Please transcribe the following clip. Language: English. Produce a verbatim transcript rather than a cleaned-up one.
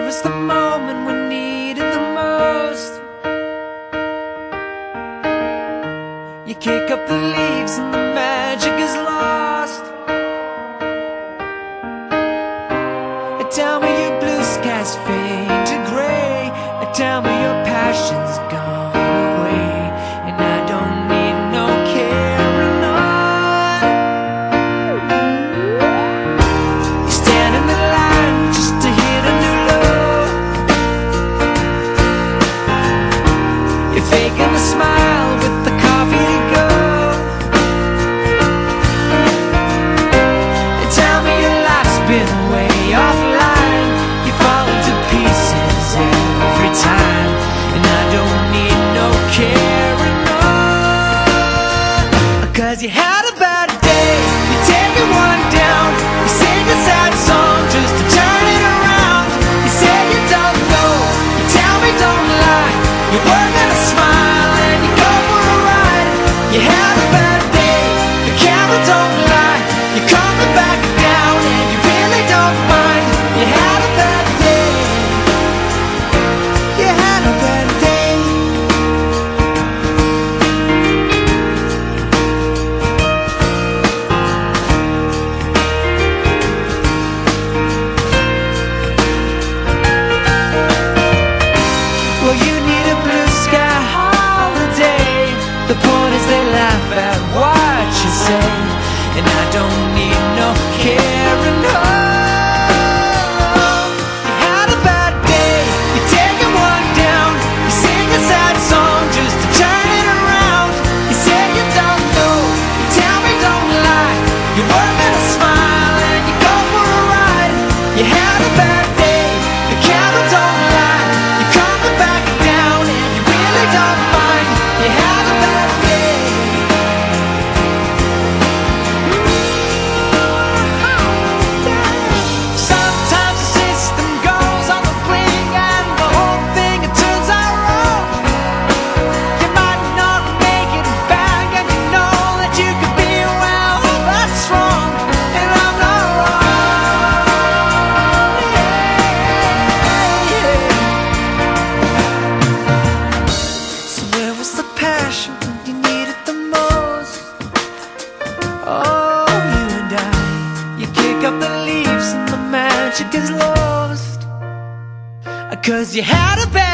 was the moment we needed the most. You kick up the leaves and the magic is lost. Tell me your blue skies fade to gray. Tell me your passion's gone away, and I don't need no carrying on. You stand in the line just to hit a new low. You're faking the smile with the coffee to go. And tell me your life's been way offline. You fall into pieces every time, and I don't need no carrying on. Cause you had a bad day, you take it one down. You sing a sad song just to turn it around. You say you don't know, you tell me don't lie. You work on a smile and you go for a ride. You had a bad day, the camera don't lie. You're coming back down and you really don't mind. You had a bad day, you had a bad day. Well, you need a blue sky holiday. The point is they laugh at what you say, and I don't need no carrying on. You had a bad day, you take it one down. You sing a sad song just to turn it around. You say you don't know, you tell me don't lie. You work at a smile and you go for a ride. You had a bad day, the camera don't lie. You're coming back down and you really don't mind. You had a bad day. Sometimes the system goes on the blink and the whole thing it turns out wrong. You might not make it back and you know that you could be well. That's wrong and I'm not wrong. Yeah, yeah. So where was the passion when you needed the most? Oh, you and I, you kick up the leaves and the magic is lost. Cause you had a bad